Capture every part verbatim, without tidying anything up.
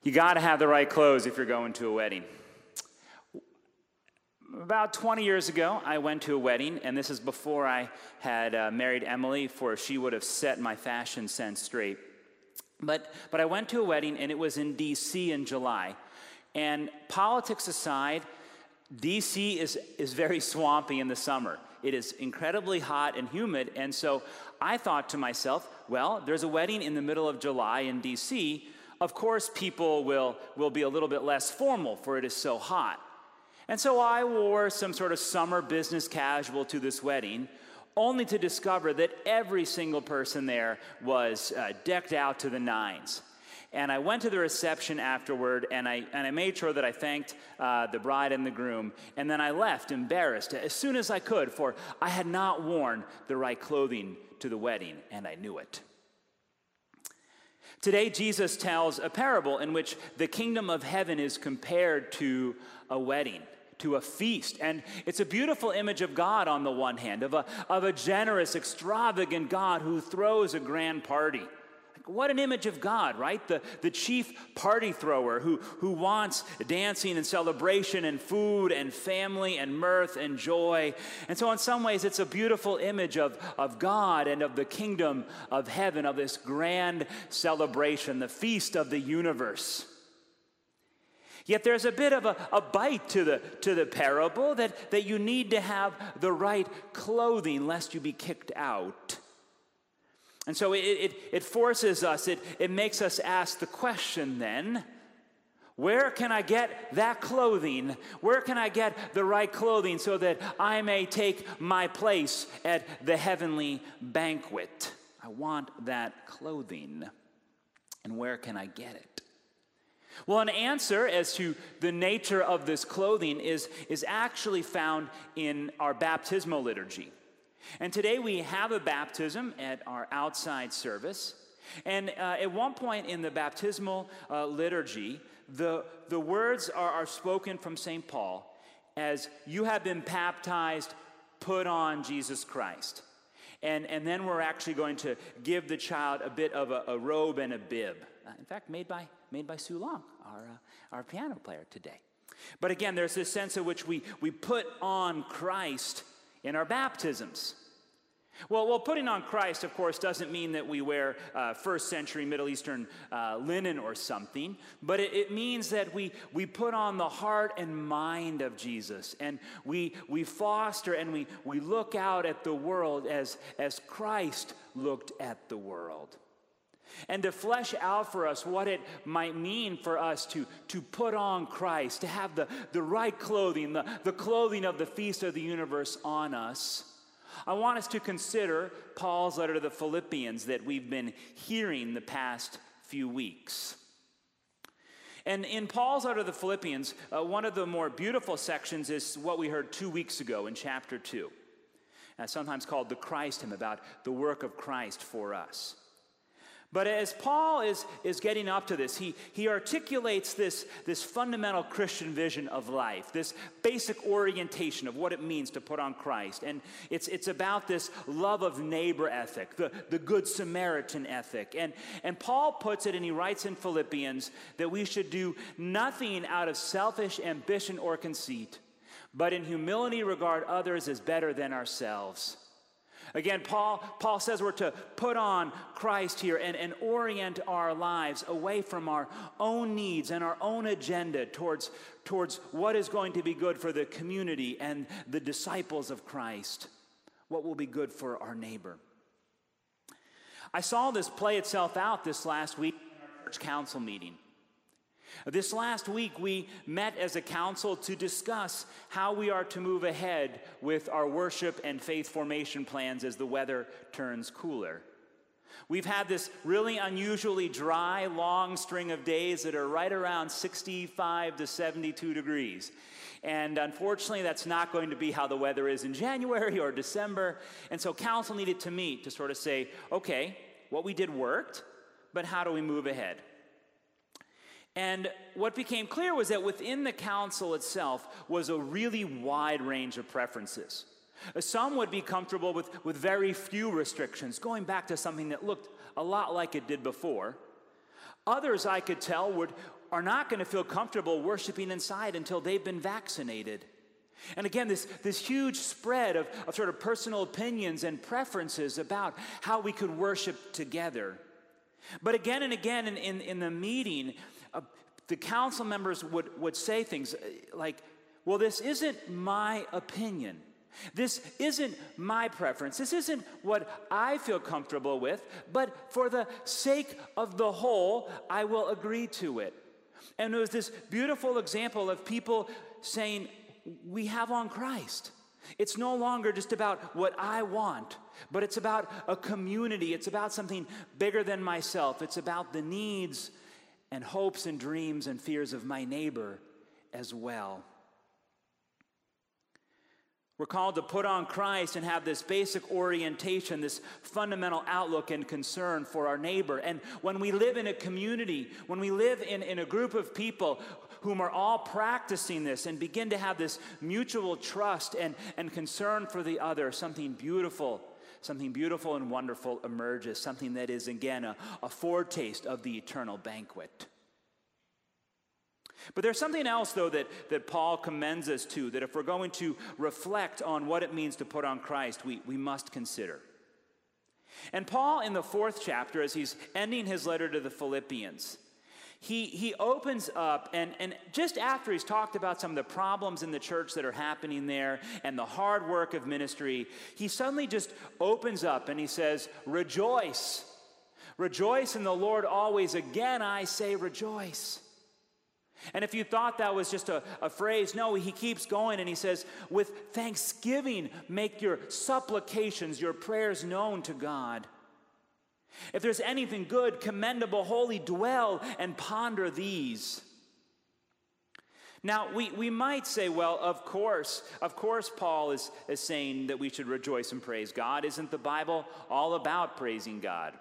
You got to have the right clothes if you're going to a wedding. About twenty years ago, I went to a wedding, and this is before I had uh, married Emily, for she would have set my fashion sense straight. But, but I went to a wedding, and it was in D C in July. And politics aside, D C is, is very swampy in the summer. It is incredibly hot and humid, and so I thought to myself, well, there's a wedding in the middle of July in D C. Of course, people will, will be a little bit less formal, for it is so hot. And so I wore some sort of summer business casual to this wedding, only to discover that every single person there was uh, decked out to the nines. And I went to the reception afterward, and I, and I made sure that I thanked uh, the bride and the groom, and then I left embarrassed as soon as I could, for I had not worn the right clothing to the wedding, and I knew it. Today, Jesus tells a parable in which the kingdom of heaven is compared to a wedding, to a feast. And it's a beautiful image of God on the one hand, of a, of a generous, extravagant God who throws a grand party. What an image of God, right? The, the chief party thrower who, who wants dancing and celebration and food and family and mirth and joy. And so in some ways, it's a beautiful image of, of God and of the kingdom of heaven, of this grand celebration, the feast of the universe. Yet there's a bit of a, a bite to the, to the parable that, that you need to have the right clothing lest you be kicked out. And so it, it, it forces us, it, it makes us ask the question then, where can I get that clothing? Where can I get the right clothing so that I may take my place at the heavenly banquet? I want that clothing. And where can I get it? Well, an answer as to the nature of this clothing is, is actually found in our baptismal liturgy. And today we have a baptism at our outside service. And uh, at one point in the baptismal uh, liturgy, the, the words are, are spoken from Saint Paul as, "You have been baptized, put on Jesus Christ." And, and then we're actually going to give the child a bit of a, a robe and a bib. Uh, in fact, made by, made by Sue Long, our, uh, our piano player today. But again, there's this sense in which we, we put on Christ in our baptisms. Well, well, putting on Christ, of course, doesn't mean that we wear uh, first century Middle Eastern uh, linen or something, but it, it means that we, we put on the heart and mind of Jesus, and we, we foster and we, we look out at the world as, as Christ looked at the world. And to flesh out for us what it might mean for us to, to put on Christ, to have the, the right clothing, the, the clothing of the feast of the universe on us, I want us to consider Paul's letter to the Philippians that we've been hearing the past few weeks. And in Paul's letter to the Philippians, uh, one of the more beautiful sections is what we heard two weeks ago in chapter two, uh, sometimes called the Christ hymn, about the work of Christ for us. But as Paul is, is getting up to this, he, he articulates this, this fundamental Christian vision of life, this basic orientation of what it means to put on Christ. And it's, it's about this love of neighbor ethic, the, the good Samaritan ethic. And, and Paul puts it, and he writes in Philippians, that we should do nothing out of selfish ambition or conceit, but in humility regard others as better than ourselves. Again, Paul, Paul says we're to put on Christ here and, and orient our lives away from our own needs and our own agenda towards, towards what is going to be good for the community and the disciples of Christ, what will be good for our neighbor. I saw this play itself out this last week in our church council meeting. This last week, we met as a council to discuss how we are to move ahead with our worship and faith formation plans as the weather turns cooler. We've had this really unusually dry, long string of days that are right around sixty-five to seventy-two degrees. And unfortunately, that's not going to be how the weather is in January or December. And so council needed to meet to sort of say, okay, what we did worked, but how do we move ahead? And what became clear was that within the council itself was a really wide range of preferences. Some would be comfortable with, with very few restrictions, going back to something that looked a lot like it did before. Others, I could tell, would, are not going to feel comfortable worshiping inside until they've been vaccinated. And again, this, this huge spread of, of sort of personal opinions and preferences about how we could worship together. But again and again in, in, in the meeting, uh, the council members would, would say things like, well, this isn't my opinion. This isn't my preference. This isn't what I feel comfortable with, but for the sake of the whole, I will agree to it. And it was this beautiful example of people saying, we have on Christ. It's no longer just about what I want, but it's about a community. It's about something bigger than myself. It's about the needs and hopes and dreams and fears of my neighbor as well. We're called to put on Christ and have this basic orientation, this fundamental outlook and concern for our neighbor. And when we live in a community, when we live in, in a group of people whom are all practicing this and begin to have this mutual trust and, and concern for the other, something beautiful, something beautiful and wonderful emerges, something that is, again, a, a foretaste of the eternal banquet. But there's something else, though, that, that Paul commends us to, that if we're going to reflect on what it means to put on Christ, we, we must consider. And Paul, in the fourth chapter, as he's ending his letter to the Philippians, he, he opens up, and, and just after he's talked about some of the problems in the church that are happening there and the hard work of ministry, he suddenly just opens up and he says, rejoice. Rejoice in the Lord always. Again, I say rejoice. And if you thought that was just a, a phrase, no, he keeps going and he says, with thanksgiving, make your supplications, your prayers known to God. If there's anything good, commendable, holy, dwell and ponder these. Now, we, we might say, well, of course, of course Paul is, is saying that we should rejoice and praise God. Isn't the Bible all about praising God?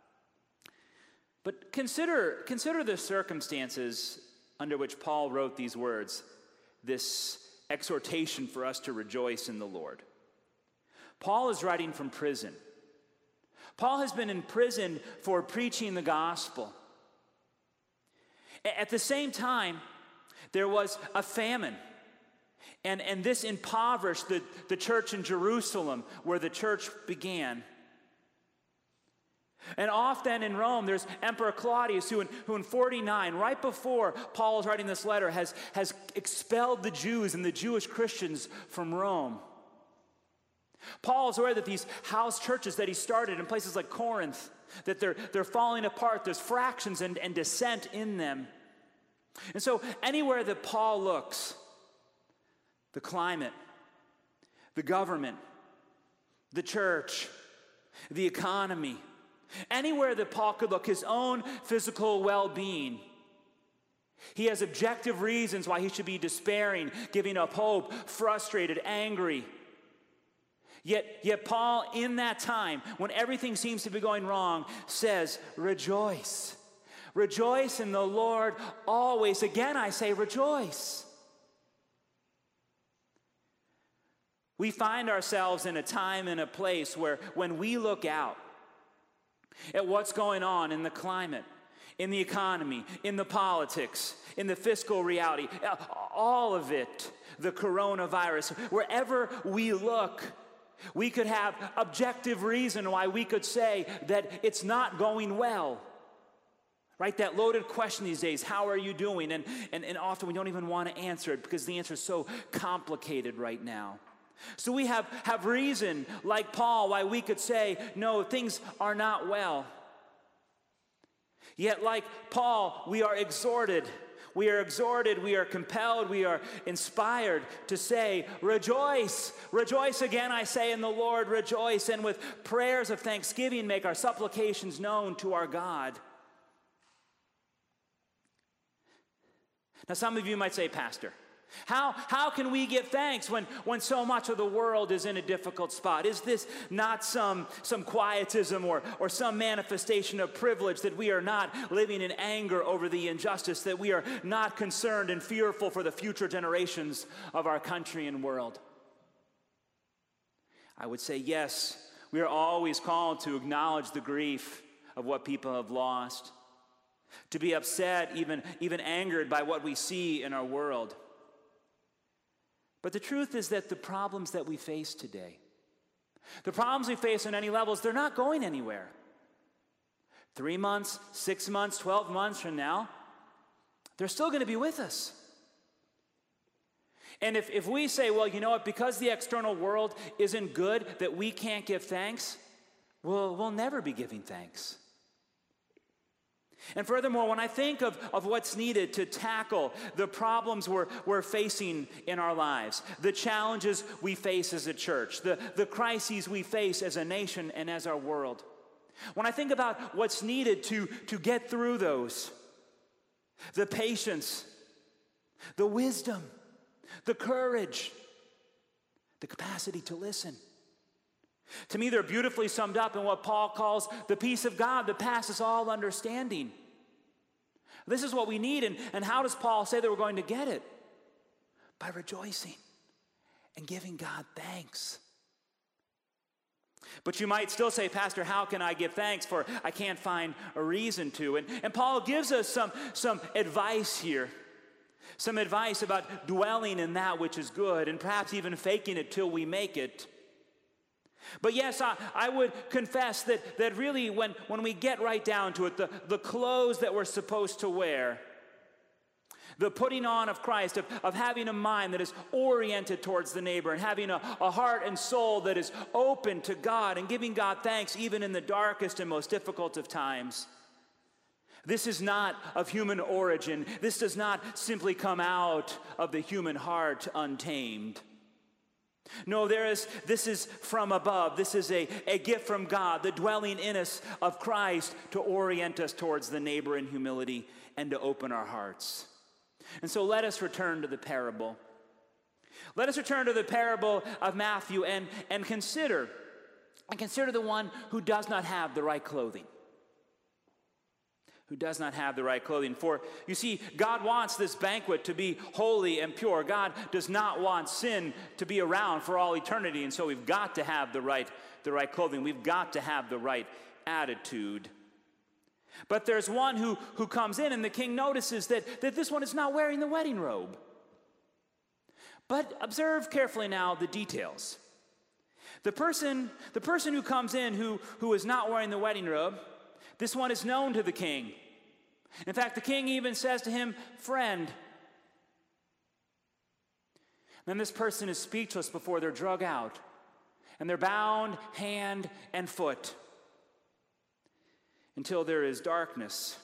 But consider, consider the circumstances under which Paul wrote these words, this exhortation for us to rejoice in the Lord. Paul is writing from prison. Paul has been in prison for preaching the gospel. At the same time, there was a famine, and, and this impoverished the, the church in Jerusalem, where the church began. And off then in Rome, there's Emperor Claudius, who in, who in forty-nine, right before Paul is writing this letter, has, has expelled the Jews and the Jewish Christians from Rome. Paul is aware that these house churches that he started in places like Corinth, that they're, they're falling apart. There's fractions and, and dissent in them. And so anywhere that Paul looks, the climate, the government, the church, the economy, anywhere that Paul could look, his own physical well-being, he has objective reasons why he should be despairing, giving up hope, frustrated, angry. Yet, yet Paul, in that time, when everything seems to be going wrong, says, rejoice. Rejoice in the Lord always. Again, I say rejoice. We find ourselves in a time and a place where when we look out at what's going on in the climate, in the economy, in the politics, in the fiscal reality, all of it, the coronavirus, wherever we look, we could have objective reason why we could say that it's not going well. Right? That loaded question these days, how are you doing? And, and, and often we don't even want to answer it because the answer is so complicated right now. So we have, have reason, like Paul, why we could say, no, things are not well. Yet like Paul, we are exhorted, we are exhorted, we are compelled, we are inspired to say, rejoice, rejoice again, I say in the Lord, rejoice, and with prayers of thanksgiving make our supplications known to our God. Now some of you might say, Pastor, How, how can we give thanks when, when so much of the world is in a difficult spot? Is this not some, some quietism or, or some manifestation of privilege that we are not living in anger over the injustice, that we are not concerned and fearful for the future generations of our country and world? I would say yes, we are always called to acknowledge the grief of what people have lost. to be upset, even, even angered by what we see in our world. But the truth is that the problems that we face today, the problems we face on any levels, they're not going anywhere. Three months, six months, twelve months from now, they're still going to be with us. And if, if we say, well, you know what, because the external world isn't good, that we can't give thanks, well, we'll never be giving thanks. And furthermore, when I think of, of what's needed to tackle the problems we're, we're facing in our lives, the challenges we face as a church, the, the crises we face as a nation and as our world, when I think about what's needed to, to get through those, the patience, the wisdom, the courage, the capacity to listen. To me, they're beautifully summed up in what Paul calls the peace of God that passes all understanding. This is what we need, and, and how does Paul say that we're going to get it? By rejoicing and giving God thanks. But you might still say, Pastor, how can I give thanks, for I can't find a reason to? And, and Paul gives us some, some advice here. Some advice about dwelling in that which is good, and perhaps even faking it till we make it. But yes, I, I would confess that, that really when, when we get right down to it, the, the clothes that we're supposed to wear, the putting on of Christ, of, of having a mind that is oriented towards the neighbor, and having a, a heart and soul that is open to God, and giving God thanks even in the darkest and most difficult of times. This is not of human origin. This does not simply come out of the human heart untamed. No, there is, this is from above. This is a, a gift from God, the dwelling in us of Christ to orient us towards the neighbor in humility and to open our hearts. And so let us return to the parable. Let us return to the parable of Matthew and, and consider, and consider the one who does not have the right clothing. Who does not have the right clothing. For, you see, God wants this banquet to be holy and pure. God does not want sin to be around for all eternity, and so we've got to have the right, the right clothing. We've got to have the right attitude. But there's one who, who comes in, and the king notices that, that this one is not wearing the wedding robe. But observe carefully now the details. The person, the person who comes in who, who is not wearing the wedding robe, this one is known to the king. In fact, the king even says to him, friend. Then this person is speechless before they're drug out, and they're bound hand and foot until there is darkness,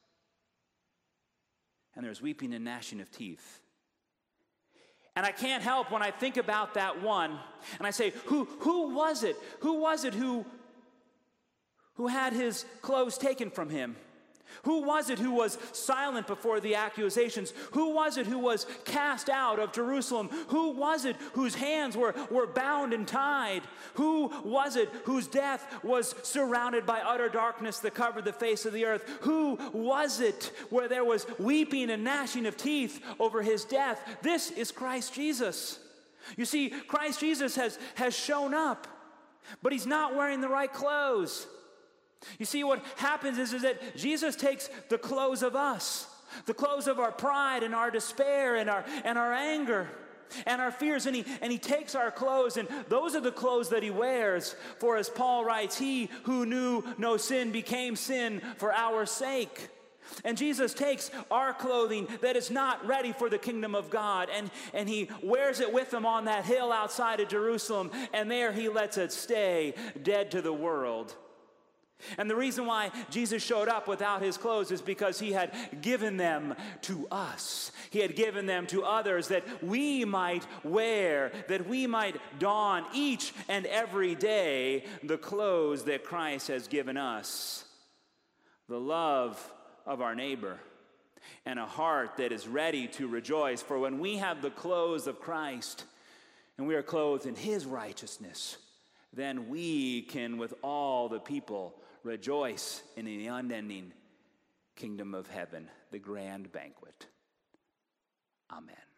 and there's weeping and gnashing of teeth. And I can't help when I think about that one, and I say, who, who was it? Who was it who who had his clothes taken from him? Who was it who was silent before the accusations? Who was it who was cast out of Jerusalem? Who was it whose hands were, were bound and tied? Who was it whose death was surrounded by utter darkness that covered the face of the earth? Who was it where there was weeping and gnashing of teeth over his death? This is Christ Jesus. You see, Christ Jesus has, has shown up, but he's not wearing the right clothes. You see, what happens is, is that Jesus takes the clothes of us, the clothes of our pride and our despair and our, and our anger and our fears, and he, and he takes our clothes, and those are the clothes that he wears. For as Paul writes, he who knew no sin became sin for our sake. And Jesus takes our clothing that is not ready for the kingdom of God, and, and he wears it with him on that hill outside of Jerusalem, and there he lets it stay dead to the world. And the reason why Jesus showed up without his clothes is because he had given them to us. He had given them to others that we might wear, that we might don each and every day the clothes that Christ has given us. The love of our neighbor and a heart that is ready to rejoice. For when we have the clothes of Christ and we are clothed in his righteousness, then we can, with all the people, rejoice in the unending kingdom of heaven, the grand banquet. Amen.